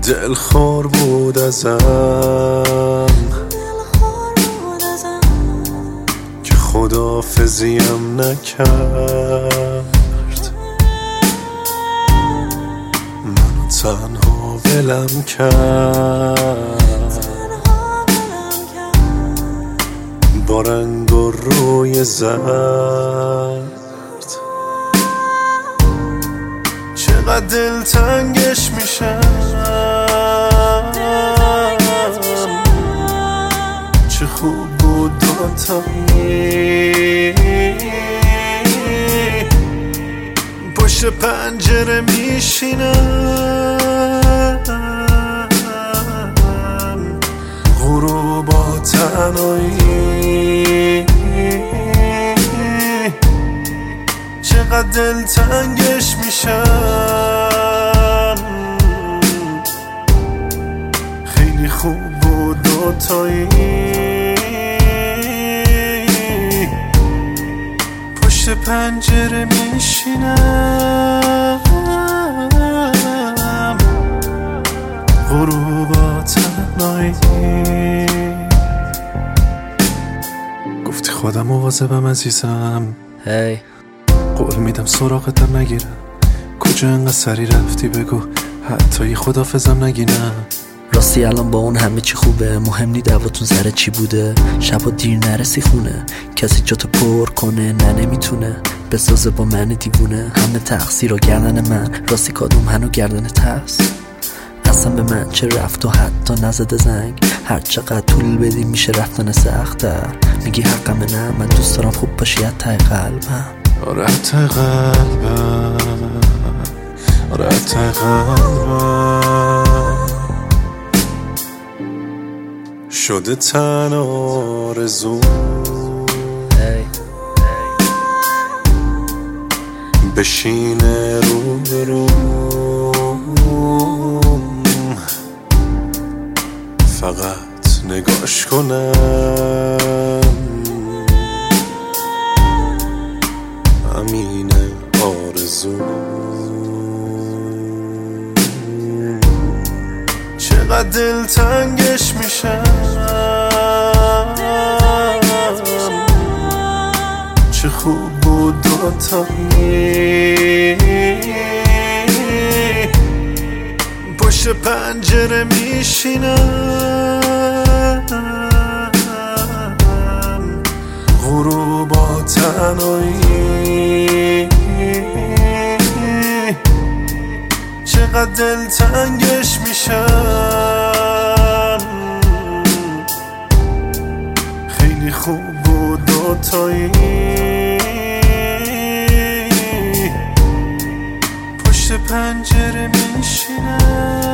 دلخور بود ازم که خداحافظیم نکرد، منو تنها ولم کرد با رنگ و روی زرد. چقدر دلتنگش میشم، چه خوب بود دوتایی پشت پنجره میشینم، غروبا تنهایی چقدر دلتنگش میشم. خیلی خوب بود دوتایی پشت پنجره میشینم، غروبا تنهایی. گفتی خودم مواظبم عزیزم، هی قول میدم سراغتم نگیرم. کجا انقدر سری رفتی بگو حتی یه خداحافظم نگینم. راستی الان با اون همه چی خوبه، مهم نی دعواتون سر چی بوده. شبا دیر نرسی خونه، کسی جاتو پر کنه نه نمیتونه بسازه با من دیوونه. همه تقصیر و گردن من، راستی کادوم هنو گردنت هست. اصلا به من چه رفت و حتی نزده زنگ، هر چقدر طول بدی میشه رفتن سخت‌تر. میگی حقمه نه، من دوست دارم خوب باشی ته قلبم. آره ته قلبم، آره ته قلبم شده تن آرزو بشینه رو به رو، فقط نگاش کنم. همینه آرزو. چقدر دلتنگش میشم، چه خوب بود دوتایی پشت پنجره میشینم، غروبا تنهایی چقدر دلتنگش میشم. خیلی خوب بود دوتایی پشت پنجره میشینم.